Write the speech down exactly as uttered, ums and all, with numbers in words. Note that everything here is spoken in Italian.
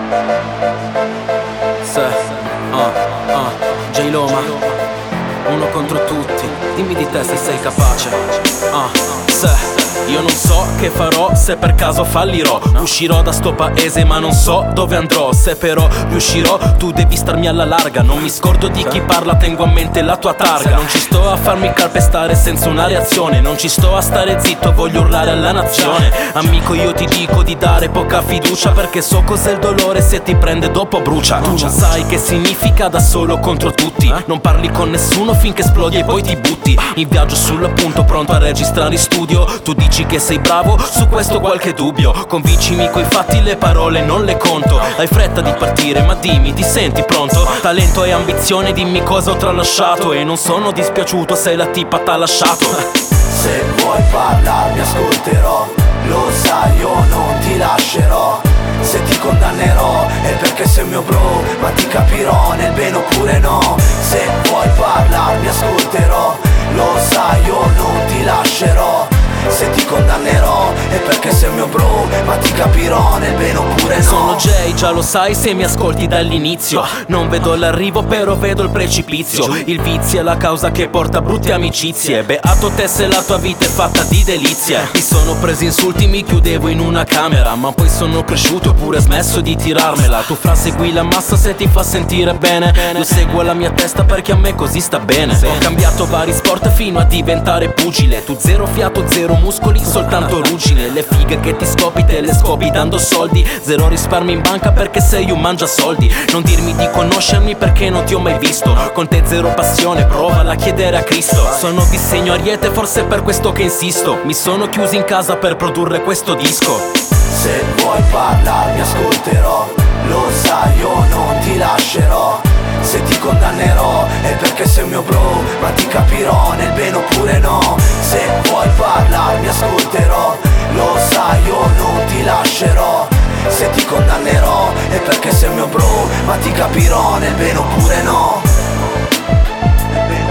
Se, ah, ah, J-Loma, uno contro tutti, dimmi di te se sei capace. Ah, se io non so che farò se per caso fallirò. Uscirò da sto paese ma non so dove andrò. Se però riuscirò tu devi starmi alla larga. Non mi scordo di chi parla, tengo a mente la tua targa. Non ci sto a farmi calpestare senza una reazione. Non ci sto a stare zitto, voglio urlare alla nazione. Amico, io ti dico di dare poca fiducia, perché so cos'è il dolore, se ti prende dopo brucia. Tu non sai che significa da solo contro tutti. Non parli con nessuno finché esplodi e poi ti butti. In viaggio sull'appunto, pronto a registrare in studio. Tu dici che sei bravo, su questo qualche dubbio. Convincimi coi fatti, le parole non le conto. Hai fretta di partire, ma dimmi, ti senti pronto? Talento e ambizione, dimmi cosa ho tralasciato. E non sono dispiaciuto se la tipa t'ha lasciato. Se vuoi parlarmi ascolterò, lo sai io non ti lascerò. Se ti condannerò è perché sei mio bro, ma ti capirò nel bene oppure no. Se vuoi parlarmi ascolterò, lo sai io non ti lascerò. Se ti condannerò è perché sei mio bro, ma ti capirò nel bene oppure no. Sono Jay, già lo sai se mi ascolti dall'inizio. Non vedo l'arrivo però vedo il precipizio. Il vizio è la causa che porta brutte amicizie. Beato te se la tua vita è fatta di delizie. Mi sono preso insulti, mi chiudevo in una camera, ma poi sono cresciuto e pure smesso di tirarmela. Tu fra segui la massa se ti fa sentire bene. Io seguo la mia testa perché a me così sta bene. Ho cambiato vari sport fino a diventare pugile. Tu zero fiato, zero muscoli, soltanto ruggine. Le fighe che ti scopi te le scopi dando soldi. Zero risparmi in banca perché sei un mangiasoldi. Non dirmi di conoscermi perché non ti ho mai visto. Con te zero passione, provala a chiedere a Cristo. Sono di segno Ariete, forse è per questo che insisto. Mi sono chiuso in casa per produrre questo disco. Se vuoi parlarmi ascolterò, lo sai io non ti lascerò. Se ti condannerò è perché sei mio bro, ma ti capirò nel bene oppure no. Se vuoi parlarmi ascolterò, lo sai io non ti lascerò. Se ti condannerò è perché sei mio bro, ma ti capirò nel bene oppure no.